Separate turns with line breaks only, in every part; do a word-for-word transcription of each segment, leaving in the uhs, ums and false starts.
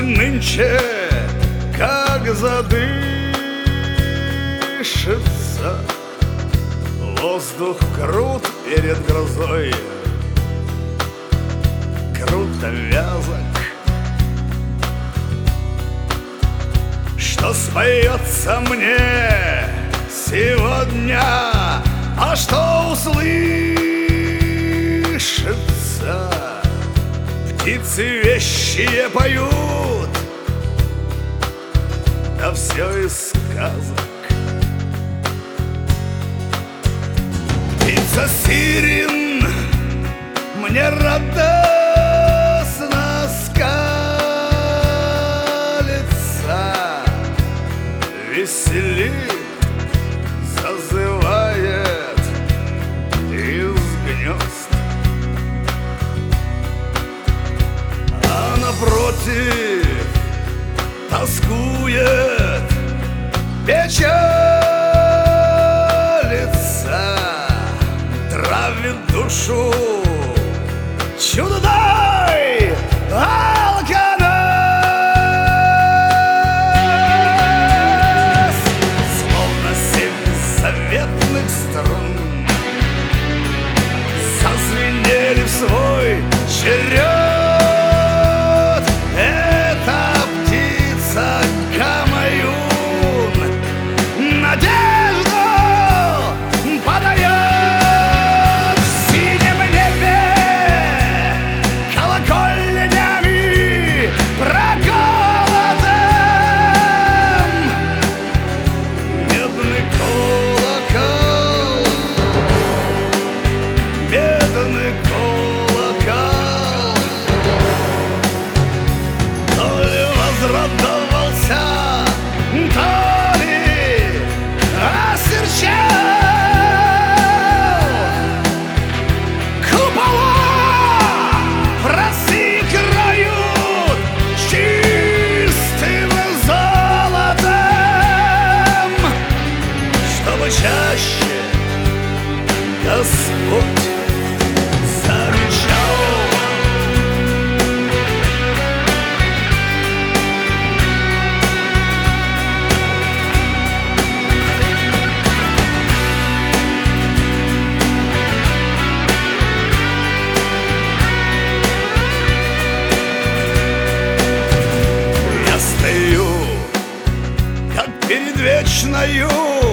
нынче как задышится. Воздух крут перед грозой, круто вязок. Что споется мне сегодня, а что услышится? Птицы вещие поют, да все из сказок. Птица сирен мне радостно скалится, веселит, зазывает из гнезд. А напротив тоскует, печалится, травит душу чудной алканос. Словно семь заветных струн зазвенели в свой черед. Эта птица Камаюн надежду подает. В синем небе колокольнями проколотым медный колокол, бедный колокол. То ли возрадовался, то ли осерчал. Купола разыграют чистым золотом, чтобы чаще Господь зарычал. Я стою, как перед вечною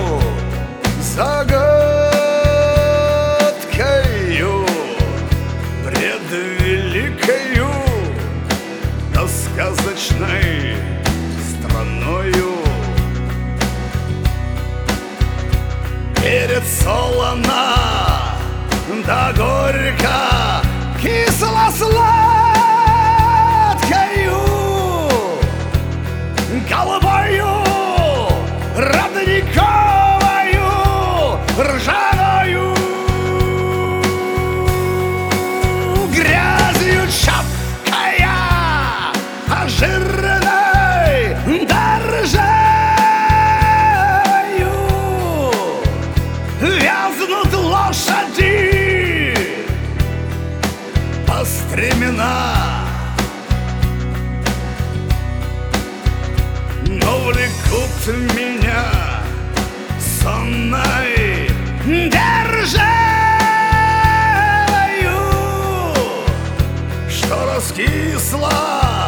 загадкою, пред великою, да сказочной страною. Перед солоно, да горько, кисло-сладкою, голубою, родниковою, ржаною, грязью чапкая, а жирной дорожаю вязнут лошади по стремена. Но влекут меня сонной державою, что раскисла,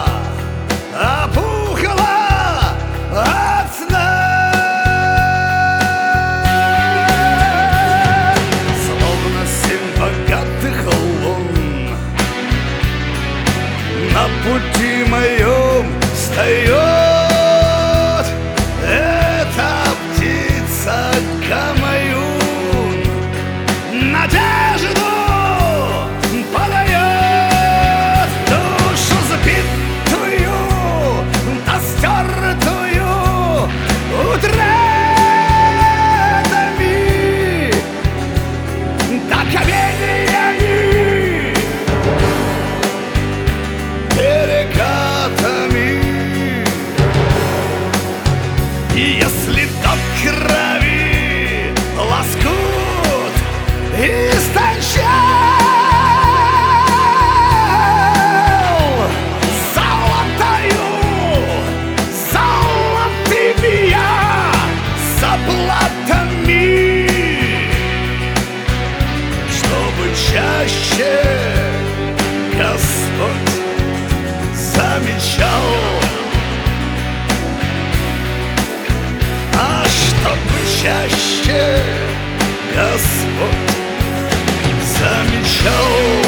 опухла от сна. Словно семь богатых лун на пути моем встает. Эта птица Камаюн надежду подает. Душу забитую, да стертую утратами, да каменьями, перекатами. И если до крови лоскут истончал золотою чаще Господь замечал